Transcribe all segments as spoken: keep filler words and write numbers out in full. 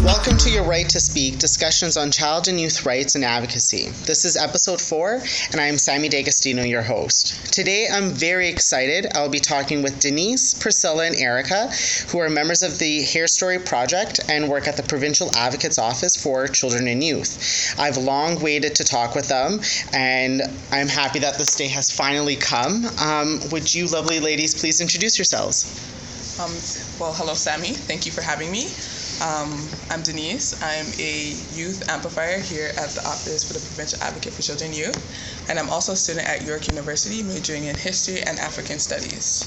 Welcome to Your Right to Speak, discussions on child and youth rights and advocacy. This is episode four, and I am Sammy D'Agostino, your host. Today, I'm very excited. I'll be talking with Denise, Priscilla, and Erica, who are members of the Hair Story Project and work at the Provincial Advocate's Office for Children and Youth. I've long waited to talk with them, and I'm happy that this day has finally come. Um, would you lovely ladies please introduce yourselves? Um, well, hello, Sammy. Thank you for having me. Um, I'm Denise. I'm a youth amplifier here at the Office for the Provincial Advocate for Children and Youth, and I'm also a student at York University majoring in History and African Studies.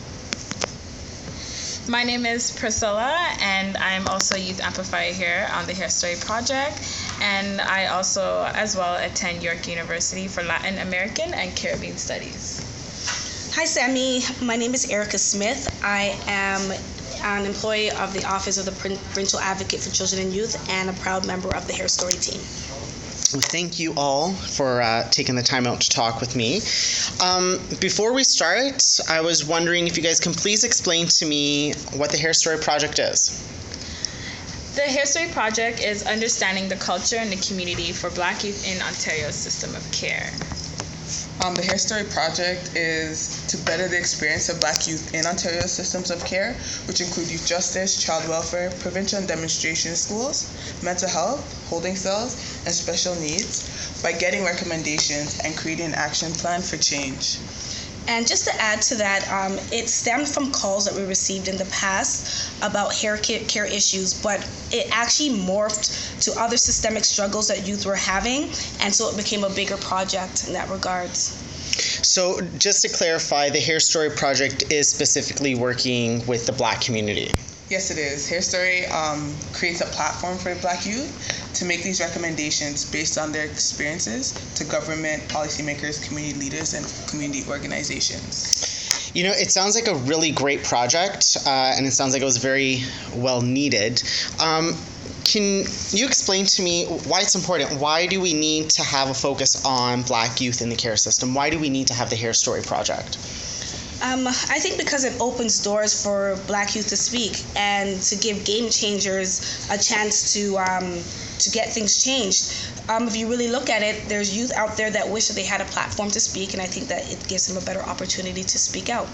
My name is Priscilla, and I'm also a youth amplifier here on the Hair Story Project, and I also as well attend York University for Latin American and Caribbean Studies. Hi, Sammy. My name is Erica Smith. I am an employee of the Office of the Provincial Advocate for Children and Youth and a proud member of the Hair Story team. Well, thank you all for uh, taking the time out to talk with me. Um, before we start, I was wondering if you guys can please explain to me what the Hair Story Project is. The Hair Story Project is understanding the culture and the community for Black youth in Ontario's system of care. Um, the Hair Story Project is to better the experience of Black youth in Ontario's systems of care, which include youth justice, child welfare, provincial and demonstration schools, mental health, holding cells, and special needs, by getting recommendations and creating an action plan for change. And just to add to that, um, it stemmed from calls that we received in the past about hair care issues, but it actually morphed to other systemic struggles that youth were having, and so it became a bigger project in that regards. So just to clarify, the Hair Story Project is specifically working with the Black community. Yes, it is. Hair Story um, creates a platform for Black youth to make these recommendations based on their experiences to government, policymakers, community leaders, and community organizations. You know, it sounds like a really great project, uh, and it sounds like it was very well needed. Um, can you explain to me why it's important? Why do we need to have a focus on Black youth in the care system? Why do we need to have the Hair Story Project? Um, I think because it opens doors for Black youth to speak and to give game changers a chance to um, to get things changed. Um, if you really look at it, there's youth out there that wish that they had a platform to speak, and I think that it gives them a better opportunity to speak out.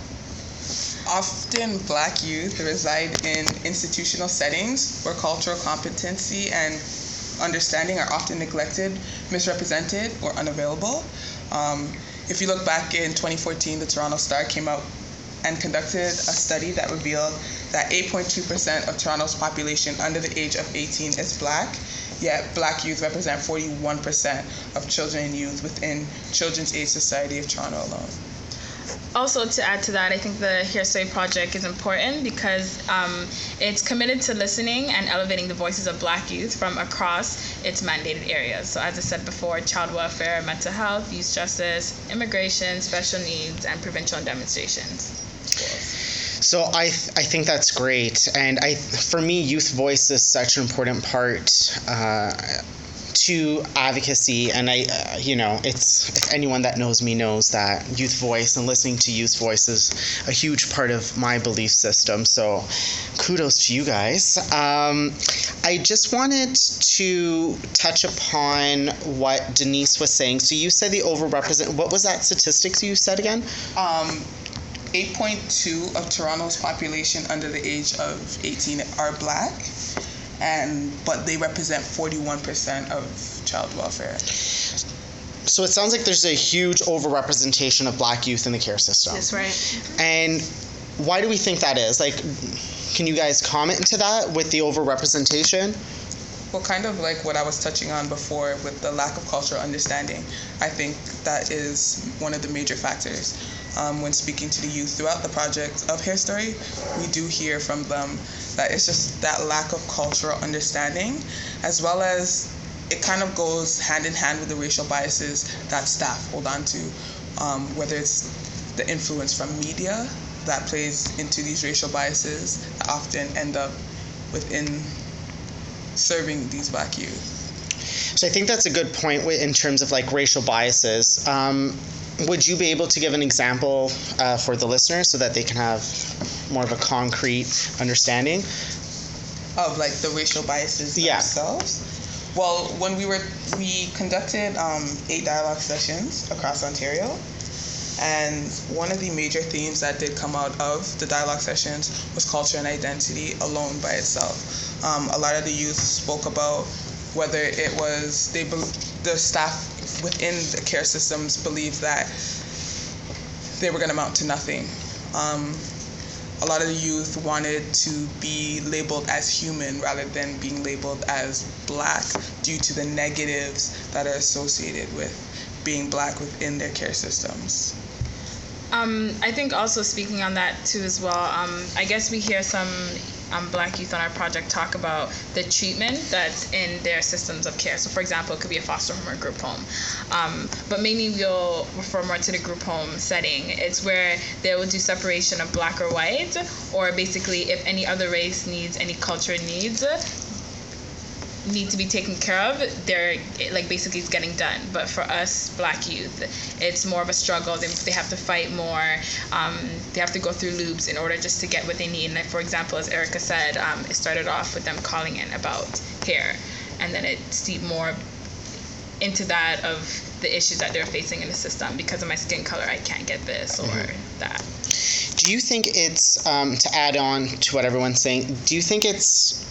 Often Black youth reside in institutional settings where cultural competency and understanding are often neglected, misrepresented, or unavailable. Um, If you look back in twenty fourteen, the Toronto Star came out and conducted a study that revealed that eight point two percent of Toronto's population under the age of eighteen is Black, yet Black youth represent forty-one percent of children and youth within Children's Aid Society of Toronto alone. Also, to add to that, I think the Hair Story Project is important because um, it's committed to listening and elevating the voices of Black youth from across its mandated areas. So as I said before, child welfare, mental health, youth justice, immigration, special needs, and provincial and demonstrations. So I th- I think that's great, and I for me, youth voice is such an important part uh, to advocacy, and I, uh, you know, it's if anyone that knows me knows that youth voice and listening to youth voice is a huge part of my belief system. So, kudos to you guys. Um, I just wanted to touch upon what Denise was saying. So you said the overrepresent. What was that statistics you said again? Um, eight point two of Toronto's population under the age of eighteen are Black. And but they represent forty-one percent of child welfare. So it sounds like there's a huge overrepresentation of Black youth in the care system. That's right. And why do we think that is? Like, can you guys comment into that with the overrepresentation? Well, kind of like what I was touching on before with the lack of cultural understanding. I think that is one of the major factors. Um, when speaking to the youth throughout the project of Hair Story, we do hear from them that it's just that lack of cultural understanding, as well as it kind of goes hand in hand with the racial biases that staff hold on to, um, whether it's the influence from media that plays into these racial biases that often end up within serving these Black youth. So I think that's a good point in terms of like racial biases. Um, would you be able to give an example uh, for the listeners so that they can have more of a concrete understanding? Of like the racial biases Yeah. themselves. Well, when we were we conducted um, eight dialogue sessions across Ontario, and one of the major themes that did come out of the dialogue sessions was culture and identity alone by itself. Um, a lot of the youth spoke about whether it was they bel the staff within the care systems believed that they were going to amount to nothing. Um, a lot of the youth wanted to be labeled as human rather than being labeled as black due to the negatives that are associated with being black within their care systems. Um, I think also speaking on that too as well, um, I guess we hear some um, black youth on our project talk about the treatment that's in their systems of care. So for example, it could be a foster home or a group home. Um, but mainly we'll refer more to the group home setting. It's where they will do separation of black or white, or basically if any other race needs, any culture needs, need to be taken care of, they're like basically it's getting done. But for us black youth, it's more of a struggle. They, they have to fight more. Um, they have to go through loops in order just to get what they need. And like, for example, as Erica said, um, it started off with them calling in about hair, and then it steeped more into that of the issues that they're facing in the system. Because of my skin color, I can't get this or mm-hmm. that. Do you think it's, um, to add on to what everyone's saying, do you think it's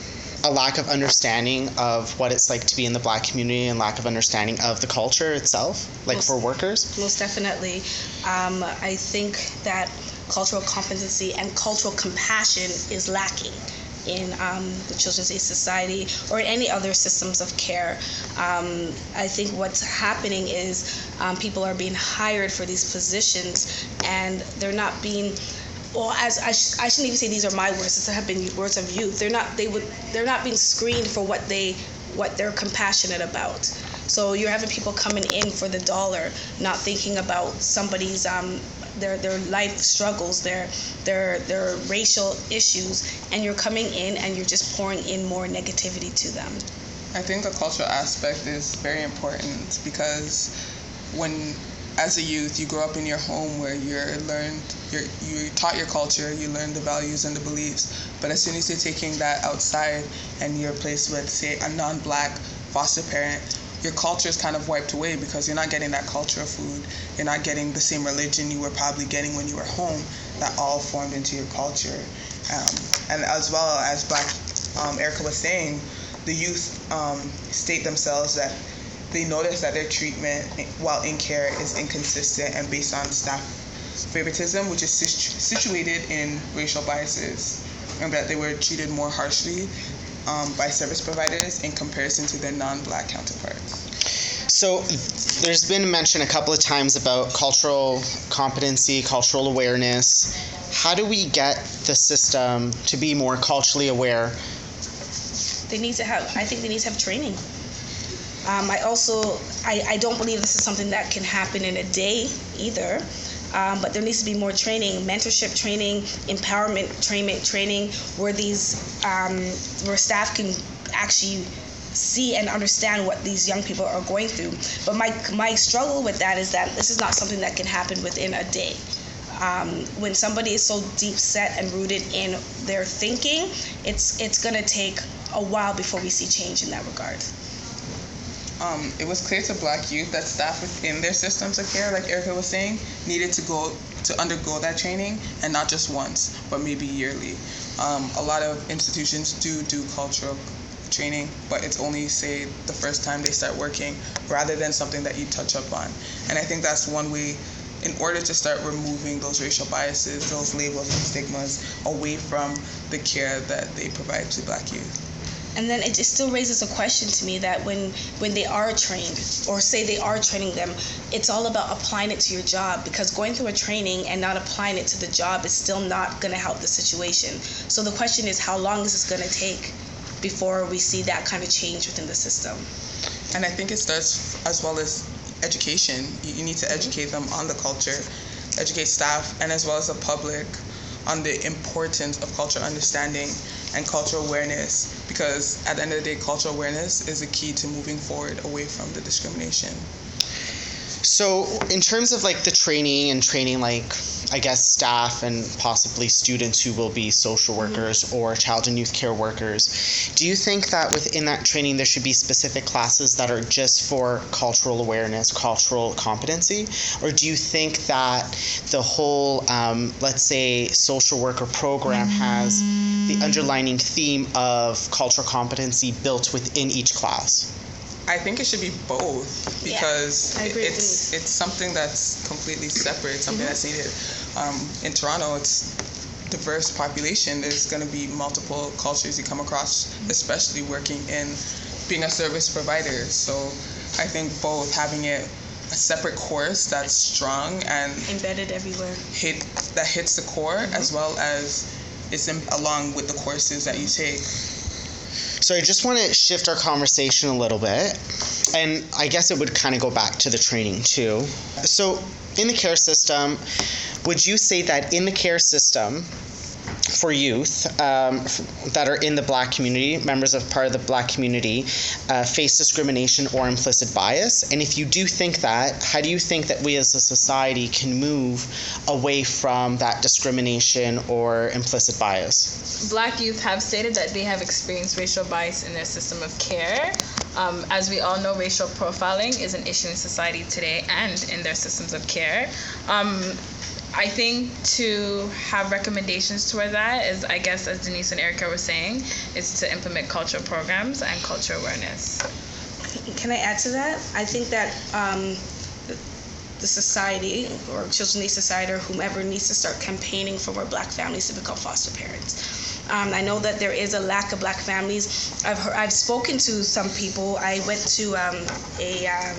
a lack of understanding of what it's like to be in the black community and lack of understanding of the culture itself, like most, for workers? Most definitely. Um, I think that cultural competency and cultural compassion is lacking in um, the Children's Aid Society or any other systems of care. Um, I think what's happening is um, people are being hired for these positions and they're not being Well, as I, sh- I shouldn't even say these are my words. These have been words of youth. They're not. They would. They're not being screened for what they, what they're compassionate about. So you're having people coming in for the dollar, not thinking about somebody's um, their their life struggles, their their their racial issues, and you're coming in and you're just pouring in more negativity to them. I think the cultural aspect is very important because when, as a youth, you grow up in your home where you're learned, you're you're taught your culture, you learn the values and the beliefs. But as soon as you're taking that outside and you're placed with, say, a non-black foster parent, your culture is kind of wiped away because you're not getting that culture of food. You're not getting the same religion you were probably getting when you were home that all formed into your culture. Um, and as well as Black, um, Erica was saying, the youth um, state themselves that they notice that their treatment while in care is inconsistent and based on staff favoritism, which is situ- situated in racial biases, and that they were treated more harshly um, by service providers in comparison to their non-black counterparts. So there's been mention a couple of times about cultural competency, cultural awareness. How do we get the system to be more culturally aware? They need to have, I think they need to have training. Um, I also, I, I don't believe this is something that can happen in a day either, um, but there needs to be more training, mentorship training, empowerment training, training where these, um, where staff can actually see and understand what these young people are going through. But my my struggle with that is that this is not something that can happen within a day. Um, when somebody is so deep set and rooted in their thinking, it's it's going to take a while before we see change in that regard. Um, it was clear to Black youth that staff within their systems of care, like Erica was saying, needed to go to undergo that training, and not just once, but maybe yearly. Um, a lot of institutions do do cultural training, but it's only, say, the first time they start working, rather than something that you touch up on. And I think that's one way, in order to start removing those racial biases, those labels and stigmas away from the care that they provide to Black youth. And then it, it still raises a question to me that when, when they are trained, or say they are training them, it's all about applying it to your job, because going through a training and not applying it to the job is still not going to help the situation. So the question is, how long is this going to take before we see that kind of change within the system? And I think it starts as well as education. You, you need to educate them on the culture, educate staff, and as well as the public on the importance of cultural understanding and cultural awareness, because at the end of the day, cultural awareness is a key to moving forward away from the discrimination. So in terms of like the training and training like I guess, staff and possibly students who will be social workers mm-hmm. or child and youth care workers. Do you think that within that training there should be specific classes that are just for cultural awareness, cultural competency? Or do you think that the whole, um, let's say, social worker program has the underlining theme of cultural competency built within each class? I think it should be both because yeah, it's it's something that's completely separate, something mm-hmm. that's needed. Um, in Toronto, it's diverse population. There's going to be multiple cultures you come across, especially working in being a service provider. So I think both having it a separate course that's strong and embedded everywhere, hit that hits the core mm-hmm. as well as it's in, along with the courses that you take. So I just want to shift our conversation a little bit, and I guess it would kind of go back to the training too. So in the care system, would you say that in the care system for youth um, that are in the Black community, members of part of the Black community, uh, face discrimination or implicit bias? And if you do think that, how do you think that we as a society can move away from that discrimination or implicit bias? Black youth have stated that they have experienced racial bias in their system of care. Um, as we all know, racial profiling is an issue in society today and in their systems of care. Um, I think to have recommendations toward that is, I guess, as Denise and Erica were saying, is to implement cultural programs and cultural awareness. Can I add to that? I think that um, the society or Children's Aid Society or whomever needs to start campaigning for more Black families to become foster parents. Um, I know that there is a lack of Black families. I've heard, I've spoken to some people. I went to um, a um,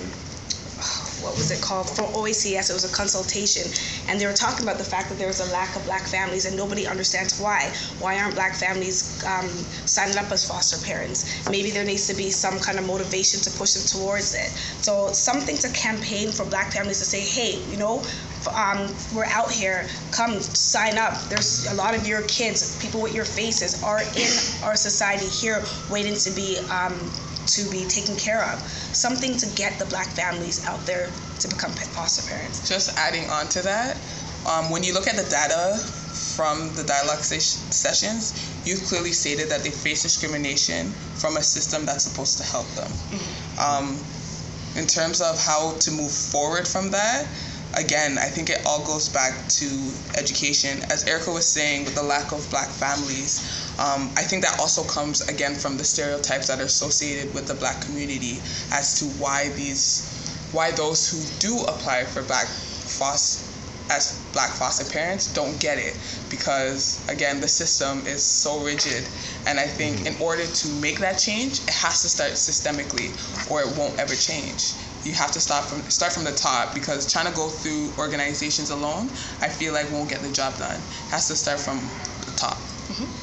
what was it called, for O A C S. It was a consultation, and they were talking about the fact that there was a lack of Black families, and nobody understands why. Why aren't Black families um, signing up as foster parents? Maybe there needs to be some kind of motivation to push them towards it. So something to campaign for Black families to say, hey, you know, um, we're out here, come sign up. There's a lot of your kids, people with your faces, are in our society here waiting to be um, to be taken care of. Something to get the Black families out there to become foster parents. Just adding on to that, um, when you look at the data from the dialogue ses- sessions, you've clearly stated that they face discrimination from a system that's supposed to help them. Mm-hmm. Um, in terms of how to move forward from that, again, I think it all goes back to education. As Erica was saying, with the lack of Black families, um, I think that also comes, again, from the stereotypes that are associated with the Black community as to why these, why those who do apply for Black foster, as Black foster parents don't get it. Because, again, the system is so rigid. And I think in order to make that change, it has to start systemically, or it won't ever change. You have to start from start from the top, because trying to go through organizations alone, I feel like won't get the job done. It has to start from the top. Mm-hmm.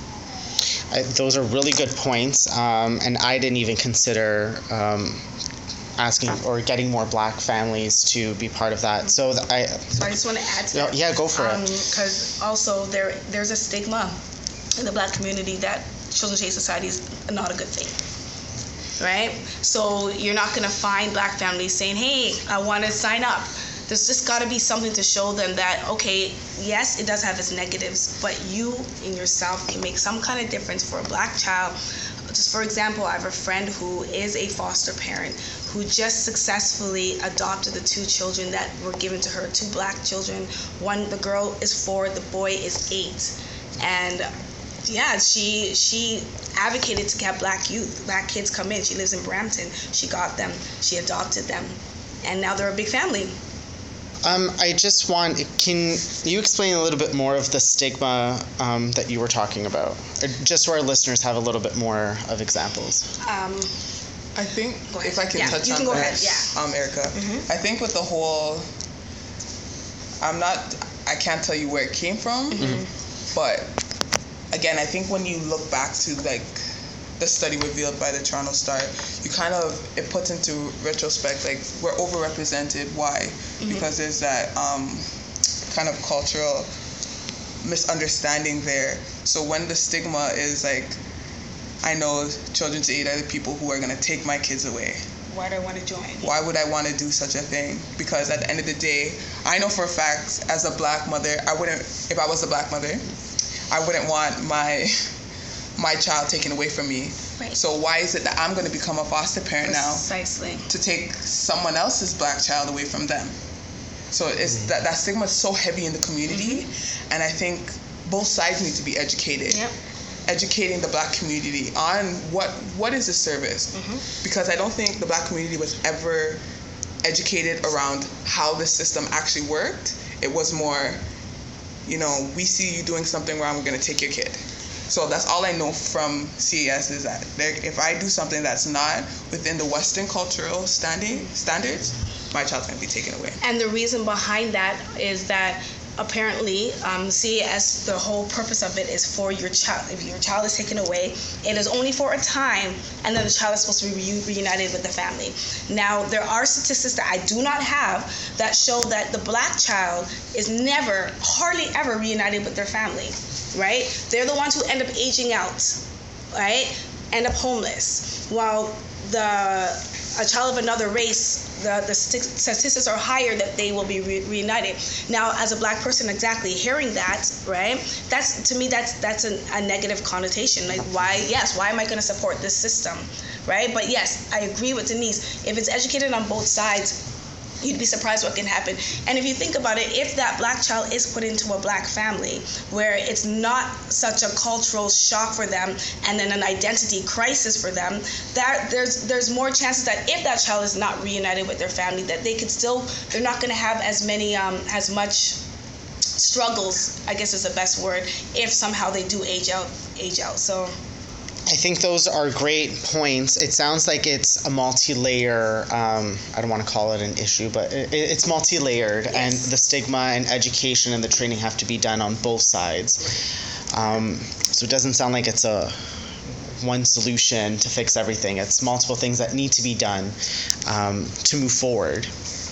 I, those are really good points, um, and I didn't even consider um, asking or getting more Black families to be part of that. So th- I. So I just want to add to that. Yeah, go for um, it. Because also there there's a stigma in the Black community that Children's Aid Society is not a good thing. Right? So you're not going to find Black families saying, hey, I want to sign up. There's just got to be something to show them that, okay, yes, it does have its negatives, but you in yourself can make some kind of difference for a Black child. Just for example, I have a friend who is a foster parent who just successfully adopted the two children that were given to her, two Black children. One, the girl is four, the boy is eight. And yeah, she she advocated to get Black youth, Black kids come in. She lives in Brampton. She got them. She adopted them. And now they're a big family. Um, I just want, can you explain a little bit more of the stigma um, that you were talking about? Or just so our listeners have a little bit more of examples. Um, I think, if I can yeah, touch you on can go that, ahead. Yeah. um, Erica, Mm-hmm. I think with the whole, I'm not, I can't tell you where it came from, Mm-hmm. but again, I think when you look back to like the study revealed by the Toronto Star, you kind of, it puts into retrospect, like, we're overrepresented. Why? Mm-hmm. Because there's that um, kind of cultural misunderstanding there. So when the stigma is like, I know Children's Aid are the people who are going to take my kids away. Why do I want to join? Why would I want to do such a thing? Because at the end of the day, I know for a fact, as a black mother, I wouldn't, if I was a black mother, I wouldn't want my my child taken away from me. Right. So why is it that I'm going to become a foster parent Precisely. now to take someone else's black child away from them? So it's mm-hmm. that, that stigma is so heavy in the community, mm-hmm. and I think both sides need to be educated. Yep. Educating the black community on what what is the service, mm-hmm. because I don't think the black community was ever educated around how the system actually worked. It was more, you know, we see you doing something wrong, we're going to take your kid. So that's all I know from C A S is that if I do something that's not within the Western cultural standing standards, my child's going to be taken away. And the reason behind that is that apparently um, C A S, the whole purpose of it is for your child. If your child is taken away, it is only for a time, and then the child is supposed to be re- reunited with the family. Now, there are statistics that I do not have that show that the black child is never, hardly ever reunited with their family, right? They're the ones who end up aging out, right? End up homeless. While the a child of another race, the, the statistics are higher that they will be re- reunited. Now, as a black person, exactly, hearing that, right, that's, to me, that's that's an, a negative connotation. Like, why, yes, why am I going to support this system, right? But yes, I agree with Denise. If it's educated on both sides, you'd be surprised what can happen. And if you think about it, if that black child is put into a black family where it's not such a cultural shock for them and then an identity crisis for them, that there's there's more chances that if that child is not reunited with their family, that they could still, they're not going to have as many, um, as much struggles, I guess is the best word, if somehow they do age out, age out. So I think those are great points. It sounds like it's a multi-layer, um, I don't want to call it an issue, but it, it's multi-layered, yes. And the stigma and education and the training have to be done on both sides. Um, so it doesn't sound like it's a one solution to fix everything. It's multiple things that need to be done um, to move forward.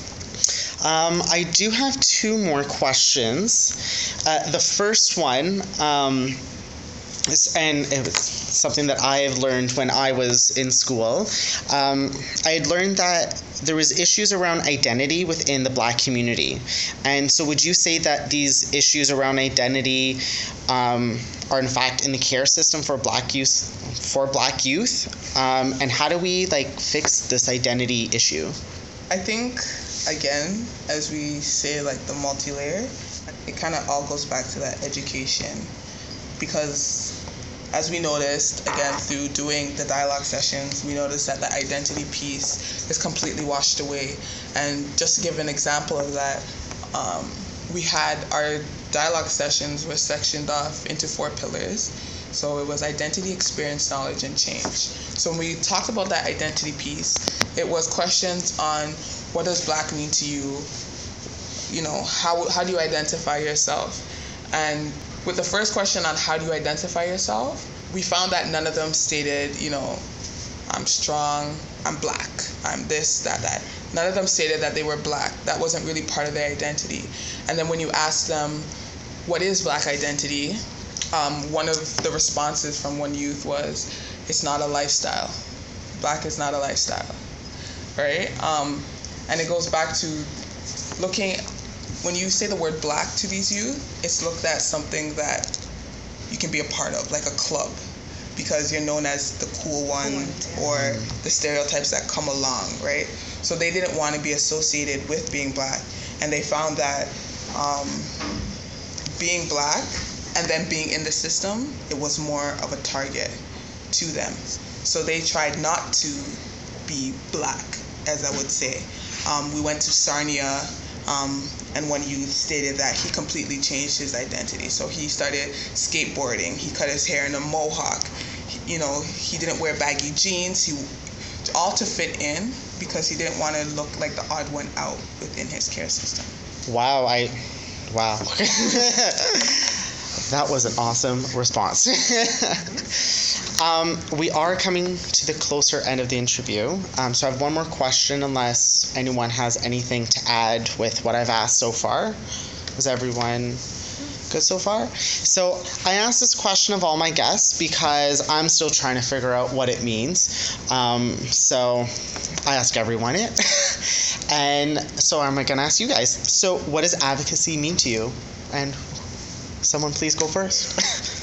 Um, I do have two more questions. Uh, the first one, um, is, and it's something that I have learned when I was in school. Um, I had learned that there was issues around identity within the black community. And so would you say that these issues around identity um, are in fact in the care system for black youth, for black youth? Um, and how do we like fix this identity issue? I think, again, as we say, like the multi-layer, it kind of all goes back to that education. Because as we noticed, again, through doing the dialogue sessions, we noticed that the identity piece is completely washed away. And just to give an example of that, um, we had our dialogue sessions were sectioned off into four pillars. So it was identity, experience, knowledge, and change. So when we talked about that identity piece, it was questions on what does black mean to you? You know, how how do you identify yourself? And with the first question on how do you identify yourself, we found that none of them stated, you know, I'm strong, I'm black, I'm this, that, that. None of them stated that they were black. That wasn't really part of their identity. And then when you ask them, what is black identity? Um, one of the responses from one youth was, it's not a lifestyle. Black is not a lifestyle, right? Um, and it goes back to looking, when you say the word black to these youth, it's looked at something that you can be a part of, like a club, because you're known as the cool one or the stereotypes that come along, right? So they didn't want to be associated with being black, and they found that um, being black and then being in the system, it was more of a target to them. So they tried not to be black, as I would say. Um, we went to Sarnia, um, and one youth stated that he completely changed his identity. So he started skateboarding. He cut his hair in a mohawk. He, you know, he didn't wear baggy jeans. He, all to fit in, because he didn't want to look like the odd one out within his care system. Wow, I, wow. That was an awesome response. um, we are coming to the closer end of the interview. Um, so I have one more question, unless anyone has anything to add with what I've asked so far. Is everyone good so far? So I asked this question of all my guests because I'm still trying to figure out what it means. Um, so I ask everyone it. And so I'm going to ask you guys, so what does advocacy mean to you? And someone please go first.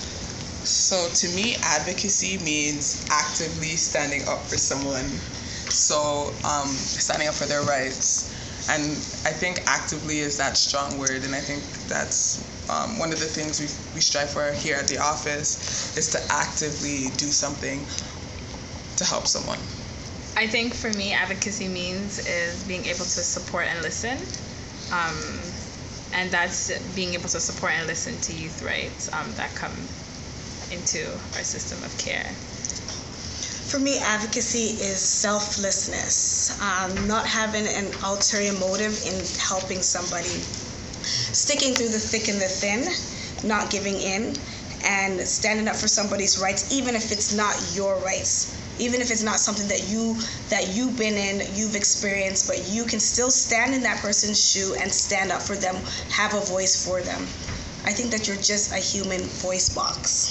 So to me, advocacy means actively standing up for someone. So um, standing up for their rights. And I think actively is that strong word, and I think that's um, one of the things we we strive for here at the office, is to actively do something to help someone. I think for me, advocacy means is being able to support and listen. Um, and that's being able to support and listen to youth rights um, that come into our system of care. For me, advocacy is selflessness, um, not having an ulterior motive in helping somebody, sticking through the thick and the thin, not giving in, and standing up for somebody's rights, even if it's not your rights, even if it's not something that you that you've been in, you've experienced, but you can still stand in that person's shoe and stand up for them, have a voice for them. I think that you're just a human voice box.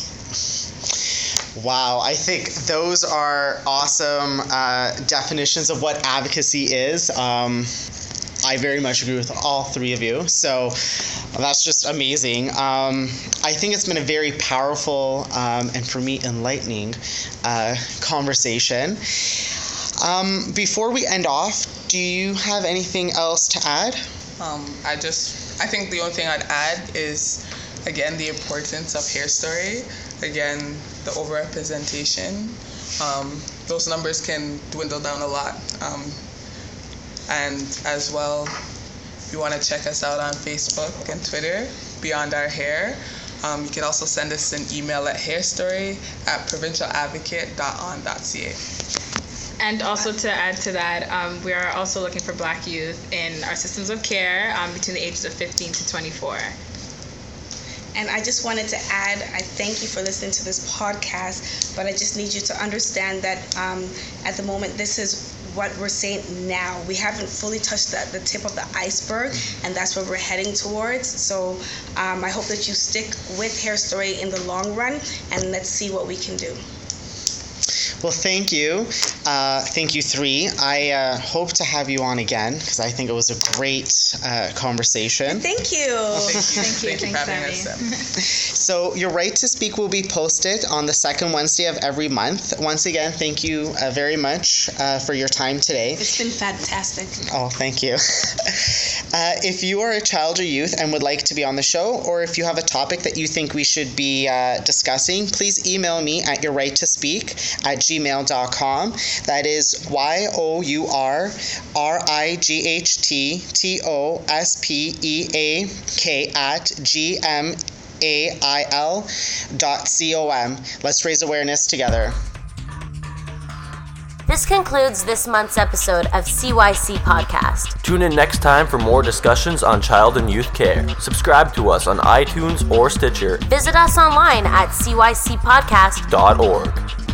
Wow, I think those are awesome uh, definitions of what advocacy is. Um, I very much agree with all three of you, so that's just amazing. Um, I think it's been a very powerful um, and for me enlightening uh, conversation. Um, before we end off, do you have anything else to add? Um, I just, I think the only thing I'd add is, again, the importance of Hair Story. Again, the overrepresentation. Um, those numbers can dwindle down a lot. Um, and as well, if you want to check us out on Facebook and Twitter, Beyond Our Hair. Um, you can also send us an email at hairstory at provincial advocate dot on dot c a. And also to add to that, um, we are also looking for Black youth in our systems of care um, between the ages of fifteen to twenty-four. And I just wanted to add, I thank you for listening to this podcast, but I just need you to understand that um, at the moment, this is what we're saying now. We haven't fully touched the, the tip of the iceberg, and that's where we're heading towards. So um, I hope that you stick with Hair Story in the long run, and let's see what we can do. Well, thank you. Uh, thank you, three. I uh, hope to have you on again because I think it was a great uh, conversation. Thank you. Well, thank you. Thank you. Thank you for having Thanks, us. So your Right to Speak will be posted on the second Wednesday of every month. Once again, thank you uh, very much uh, for your time today. It's been fantastic. Oh, thank you. uh, if you are a child or youth and would like to be on the show, or if you have a topic that you think we should be uh, discussing, please email me at your right to speak at gmail dot com. That is Y O U R R I G H T T O S P E A K at G M A I L dot C O M. Let's raise awareness together. This concludes this month's episode of C Y C Podcast. Tune in next time for more discussions on child and youth care. Subscribe to us on iTunes or Stitcher. Visit us online at C Y C podcast dot org.